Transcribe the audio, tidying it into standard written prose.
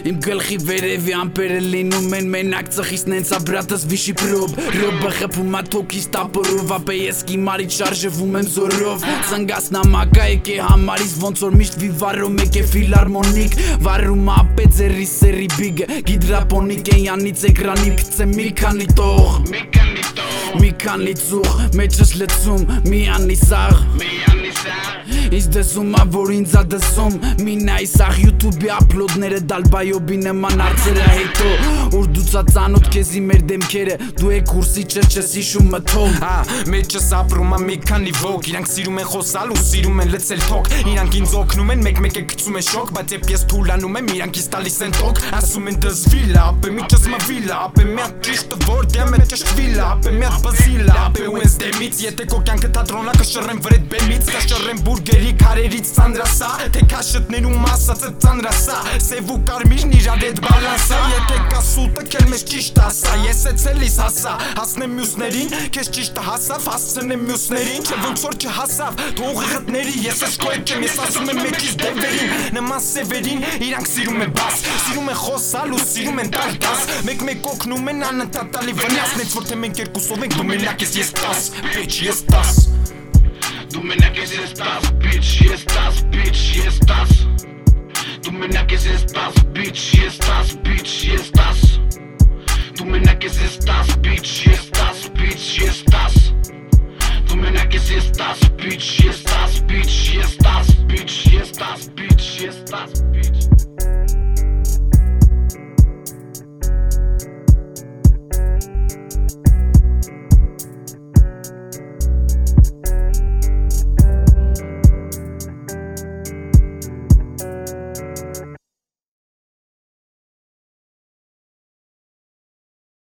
Իմ գլխի վերևի ամպերը լինում են մենակ ծխից նենցա բրատս վիշի պրոբ Ռոբը խպում ա թոքից տապորով ապե ես կիմարից շարժվում եմ զորով Ծնգաս նամակա եք է համարից ոնց որ միշտ վիվարում եք է ֆիլարմոնիկ Վարում ա ապե ձերի սերի բիգը գիդրապոնիկ են յանից էկրանի պիցե մի քանի տող Մի քանի ծուղ մեջս լծում մի անի սաղ Ինձ դեսում ա որ ինձ ա դեսում Մի նայի սաղ յութուբի ապլոդները դալբայոբի նման արծերը հետո Ուր դուց ա ծանոտ կեզի մեր դեմքերը Դու է կուրսի չես իշում մթով Մեջս ապրում ա մի քանի ոգ Իրանք սիրում են խոսալ ու սիրում են լծել թոք Իրանք ինձ օգնում են մեկ-մեկ է գցում են շոկ Բայց երբ ես թուլանում եմ իրանք ինձ տալիս են տոք Ասում են դզվիլա ապե միջս մվիլա Ապե մի հատ ճիշտը որ դեմ է ճշտվիլա Ապե մի հատ բզիլա ապե ու ես դեմից Եթե քո կյանքը թատրոնա կշռեմ վրեդ բեմից Կշռեմ բուրգերի քարերից ծանրասա Թե քաշտներում ասածը ծանրասա Սև ու կարմիրն իրար հետ բալանսա Եթե կասուտը կել մեզ ճիշտ ասա Ես էցելիս հասա Հասնեմ մյուսներին Քեզ ճիշտը հասավ հասցնեմ մյուսներին Չէ ոնց որ չհասավ Թող ղղտների Ես ես քո հետ չեմ Ես ասում եմ մեկից դևերին Նման սևերին Իրանք սիրում են բաս Սիրում են խոսալ ու սիրում են տալ դաս Մեկ-մեկ օգնում են անընդհատ տալի վնասնից Որ թե մենք երկուսով ենք Դու մենակ ես 10 Bitch ես 10 Դու մենակ ես 10 Bitch ես 10 Bitch ես 10 Դու մենակ ես 10 Bitch ես 10 Bitch ես 10 Դու մենակ ես 10 Bitch ես 10 Bitch ես 10 Դու մենակ ես 10 Bitch ես 10 Bitch ես 10 Bitch ես 10 Bitch ես 10 Bitch